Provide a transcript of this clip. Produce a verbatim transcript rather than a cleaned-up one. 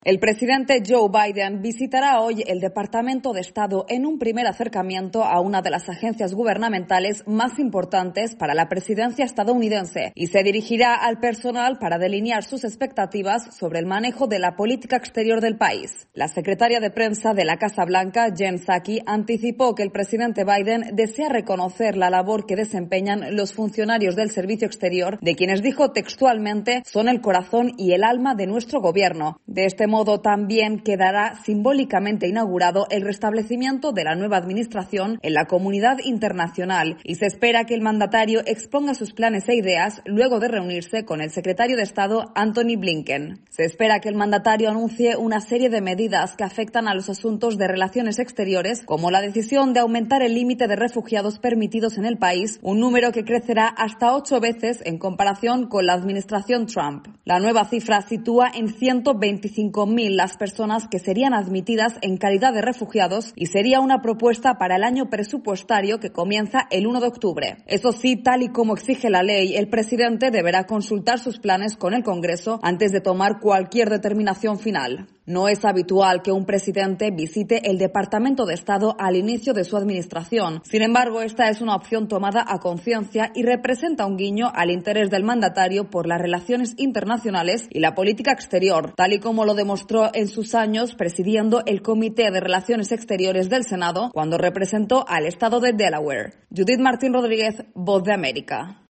El presidente Joe Biden visitará hoy el Departamento de Estado en un primer acercamiento a una de las agencias gubernamentales más importantes para la presidencia estadounidense y se dirigirá al personal para delinear sus expectativas sobre el manejo de la política exterior del país. La secretaria de prensa de la Casa Blanca, Jen Psaki, anticipó que el presidente Biden desea reconocer la labor que desempeñan los funcionarios del servicio exterior, de quienes dijo textualmente son el corazón y el alma de nuestro gobierno. De este modo, también quedará simbólicamente inaugurado el restablecimiento de la nueva administración en la comunidad internacional y se espera que el mandatario exponga sus planes e ideas luego de reunirse con el secretario de Estado Antony Blinken. Se espera que el mandatario anuncie una serie de medidas que afectan a los asuntos de relaciones exteriores, como la decisión de aumentar el límite de refugiados permitidos en el país, un número que crecerá hasta ocho veces en comparación con la administración Trump. La nueva cifra sitúa en ciento veinticinco mil las personas que serían admitidas en calidad de refugiados y sería una propuesta para el año presupuestario que comienza el uno de octubre. Eso sí, tal y como exige la ley, el presidente deberá consultar sus planes con el Congreso antes de tomar cualquier determinación final. No es habitual que un presidente visite el Departamento de Estado al inicio de su administración. Sin embargo, esta es una opción tomada a conciencia y representa un guiño al interés del mandatario por las relaciones internacionales y la política exterior, tal y como lo demostró en sus años presidiendo el Comité de Relaciones Exteriores del Senado cuando representó al estado de Delaware. Judith Martín Rodríguez, Voz de América.